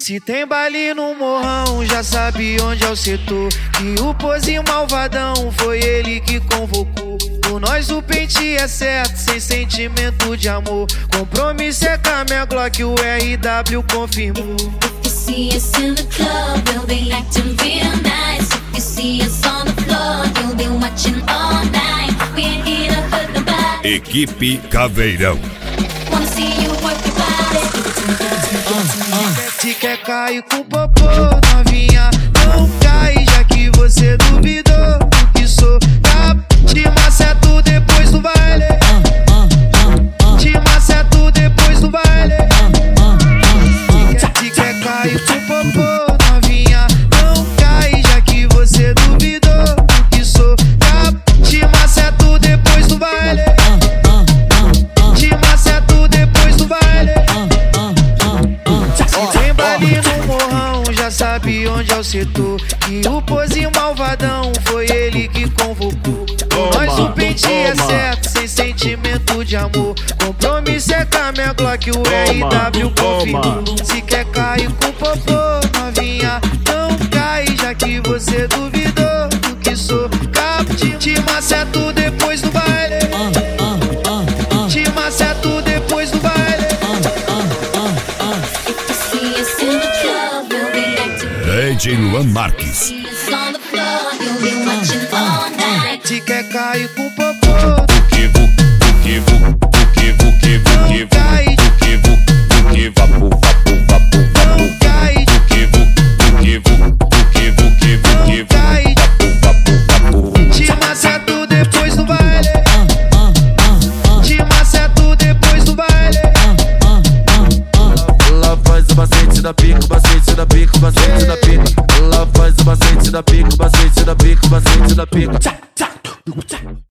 Se tem baile no morrão, já sabe onde é o setor. Que o pozinho malvadão foi ele que convocou. Por nós o pente é certo, sem sentimento de amor. Compromisso é com a minha Glock, o RW confirmou. If you see us in the club, we'll be acting real nice. If you see us on the floor, you'll be watching all night. We ain't here to hurt nobody. Equipe Caveirão. Wanna see you work your body. Se quer cair com popô, novinha, não cai, já que você duvidou do que sou. Te maceto depois do baile. Te maceto depois do baile. Se quer cair com popô, novinha, não cai, já que você duvidou do que sou. Te maceto depois do baile. Te maceto depois do baile. Se tem baile no morrão, já sabe onde é o setor. E o pozinho malvadão foi ele que convocou. Nós o pente é certo, sem sentimento de amor. Compromisso é com a minha Glock, o RW confirmou. Se quer cair com popô, novinha, não cai, já que você duvidou do que sou. Te maceto depois do baile. Te maceto depois do baile. If you see us in the club, we'll be acting DJ Luan Marques. See us on the floor, you'll be watching all night. Se quer cair com popô, te maceto depois do baile. Te maceto depois do baile. Ela faz o macete da pica, o macete da pica, o macete da pica. Ela faz o macete da pica, o macete da pica, o macete da pica.